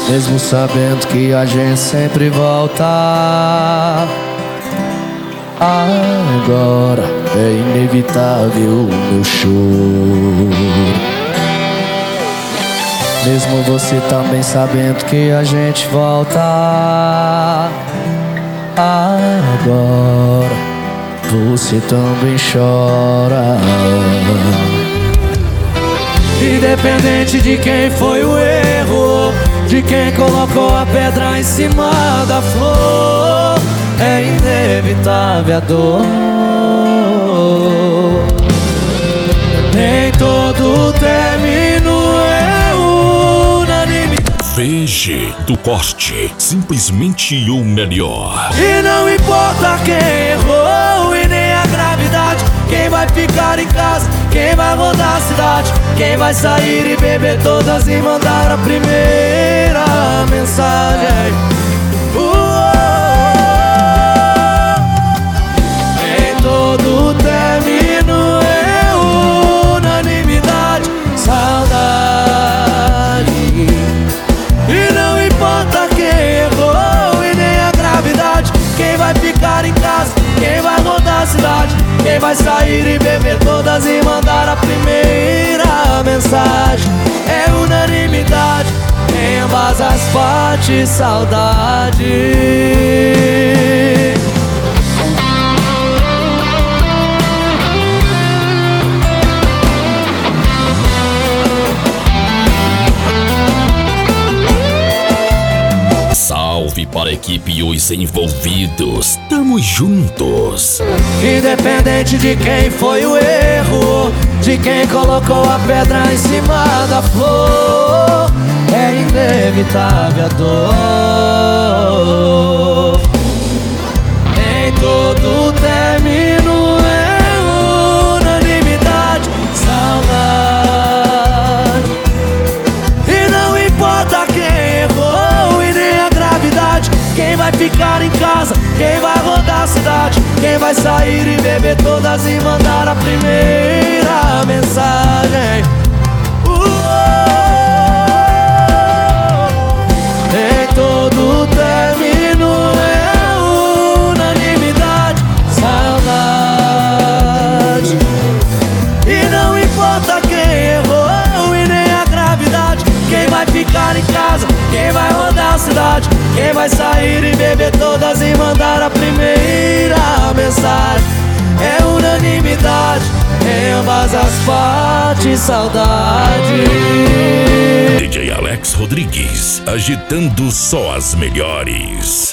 mesmo sabendo que a gente sempre volta. Agora é inevitável o meu choro, mesmo você também sabendo que a gente volta. Agora você também chora. Independente de quem foi o erro, de quem colocou a pedra em cima da flor, é inevitável a dor. Nem todo término é unanimidade. VG do Corte, simplesmente o melhor. E não importa quem errou e nem a gravidade, quem vai ficar em casa, quem vai rodar a cidade, quem vai sair e beber todas e mandar a primeira mensagem. Em todo término é unanimidade, saudade. E não importa quem errou e nem a gravidade, quem vai ficar em casa, quem vai rodar a cidade, quem vai sair e beber todas e mandar a primeira mensagem. É unanimidade, em ambas as partes, saudade. Salve para a equipe e os envolvidos, tamo juntos. Independente de quem foi o erro, de quem colocou a pedra em cima da flor, é inevitável a dor. Em todo término é unanimidade, saudade. E não importa quem errou e nem a gravidade, quem vai ficar em casa, quem vai rodar a cidade, quem vai sair e beber todas e mandar a primeira mensagem. Em todo término é unanimidade, saudade. E não importa quem errou e nem a gravidade, quem vai ficar em casa, quem vai rodar a cidade, quem vai sair e beber todas e mandar a primeira mensagem. É unanimidade, em ambas as partes, saudade. DJ Alex Rodrigues, agitando só as melhores.